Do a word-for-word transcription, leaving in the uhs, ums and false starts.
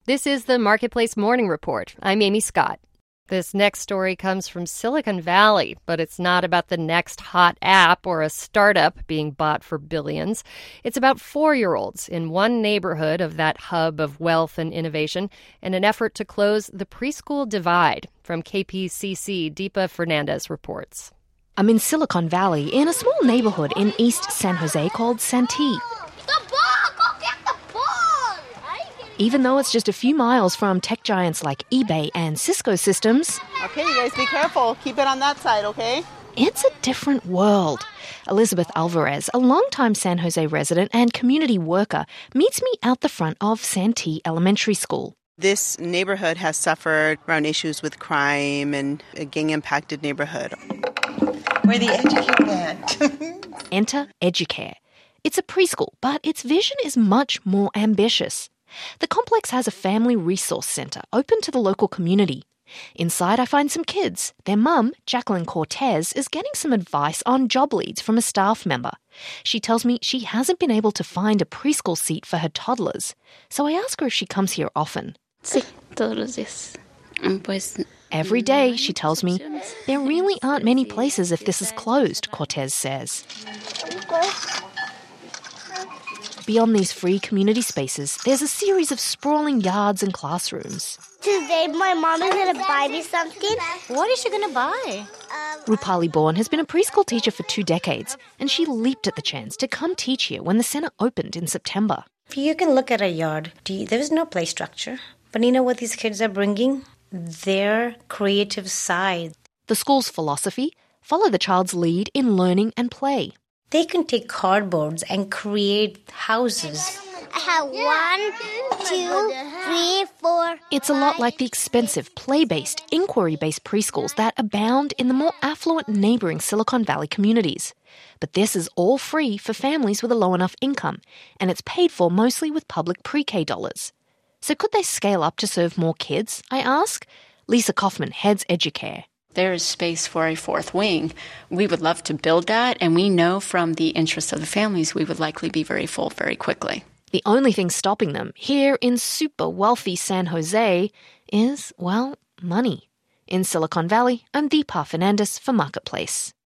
This is the Marketplace Morning Report. I'm Amy Scott. This next story comes from Silicon Valley, but it's not about the next hot app or a startup being bought for billions. It's about four-year-olds in one neighborhood of that hub of wealth and innovation in an effort to close the preschool divide. From K P C C, Deepa Fernandez reports. I'm in Silicon Valley in a small neighborhood in East San Jose called Santee. Even though it's just a few miles from tech giants like eBay and Cisco Systems. Okay, you guys be careful. Keep it on that side, okay? It's a different world. Elizabeth Alvarez, a longtime San Jose resident and community worker, meets me out the front of Santee Elementary School. This neighborhood has suffered around issues with crime and a gang-impacted neighborhood. We're the Educare Band. Enter Educare. It's a preschool, but its vision is much more ambitious. The complex has a family resource centre open to the local community. Inside, I find some kids. Their mum, Jacqueline Cortez, is getting some advice on job leads from a staff member. She tells me she hasn't been able to find a preschool seat for her toddlers. So I ask her if she comes here often. Sí, todos los días. Pues, Every day, she tells me, there really aren't many places if this is closed, Cortez says. Beyond these free community spaces, there's a series of sprawling yards and classrooms. Today, my mom is going to buy me something. What is she going to buy? Rupali Bourne has been a preschool teacher for two decades, and she leaped at the chance to come teach here when the centre opened in September. You can look at a yard. There is no play structure. But you know what these kids are bringing? Their creative side. The school's philosophy: follow the child's lead in learning and play. They can take cardboards and create houses. I have one, two, three, four. It's a lot like the expensive, play-based, inquiry-based preschools that abound in the more affluent neighbouring Silicon Valley communities. But this is all free for families with a low enough income, and it's paid for mostly with public pre-K dollars. So could they scale up to serve more kids, I ask? Lisa Kaufman heads Educare. There is space for a fourth wing. We would love to build that, and we know from the interest of the families we would likely be very full very quickly. The only thing stopping them here in super wealthy San Jose is, well, money. In Silicon Valley, I'm Deepa Fernandez for Marketplace.